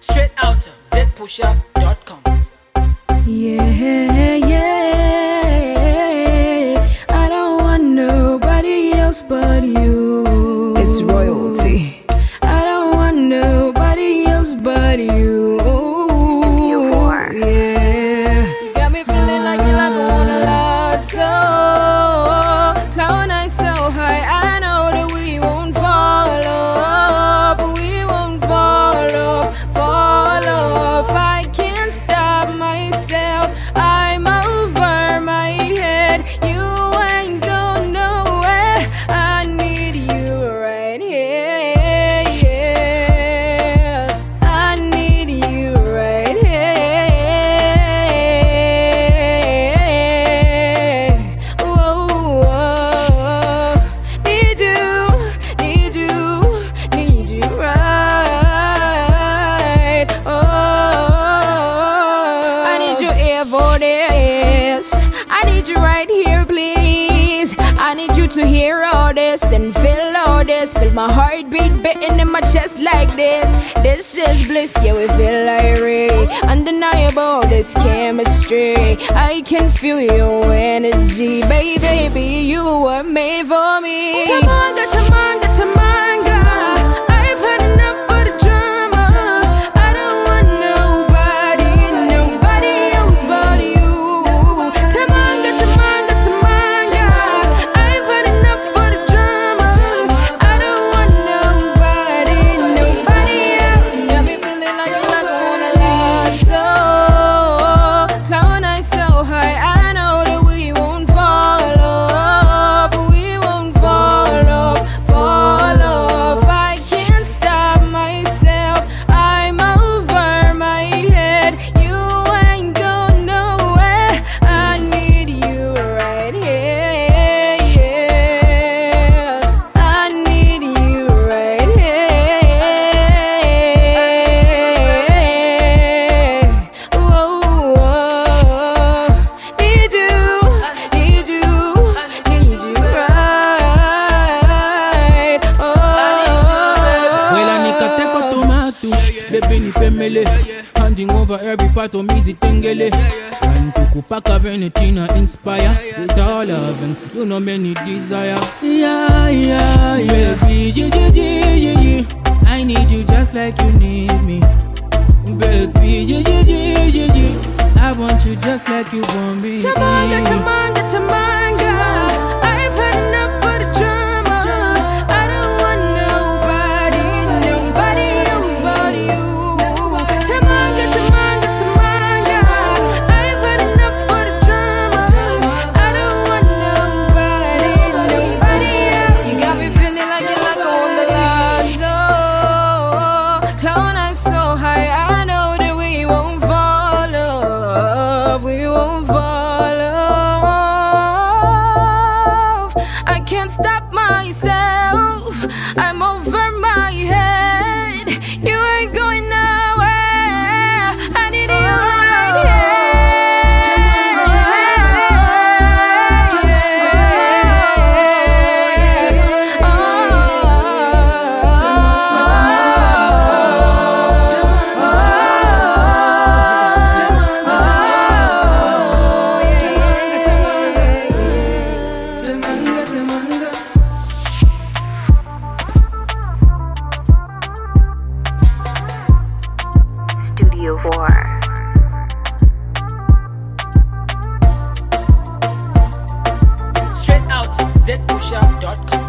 Straight out zpushup.com. Yeah, I don't want nobody else but you. It's royalty. I don't want nobody else but you. Studio 4. Yeah. You got me feeling like you're like on a lot. So cloud nine so high, I know that we won't fall off. We won't fall off, fall off. I can't stop myself. I'm over my head. You ain't going nowhere. I need you right here. Yeah. I need you right here. Whoa, whoa. Need you right. Oh, I need you here for this. I need you right here, please. I need you to hear all this and feel all this. Feel my heartbeat beating in my chest like this. This is bliss, yeah, we feel irate. Undeniable, this chemistry. I can feel your energy. Baby, you were made for me. Tamanga, tamanga, tamanga. I've had enough for the drama. I don't want nobody else but you. Tamanga, tamanga, tamanga. I've had enough for the drama. I don't want nobody else. You got me feeling like you're not gonna lie. So cloud nine so high, I know that we won't fall off. We won't fall off, fall off. I can't stop myself. I'm over my head. You ain't going nowhere. I need you right here. Yeah. I need you right here. Whoa, whoa. Need you right. Oh. Wela nikateko tomato, baby ni pemele. Handing over every part of me zitengele. And to kupaka Venetina inspire. With all loving, you know many desire. Yeah, baby, yeah. I need you just like you need me. Baby, yeah. I want you just like you want me. Tamanga, tamanga, tamanga. I've had enough for the drama. I don't want nobody else but you. Tamanga, tamanga, tamanga. I've had enough for the drama. I don't want nobody else. You got me feeling like you're like on the lotto. Cloud nine so high, I know that we won't fall off. We won't fall off. I can't stop myself. I'm over my head. You ain't going nowhere. I need you right Studio 4. Straight out zpushup.com.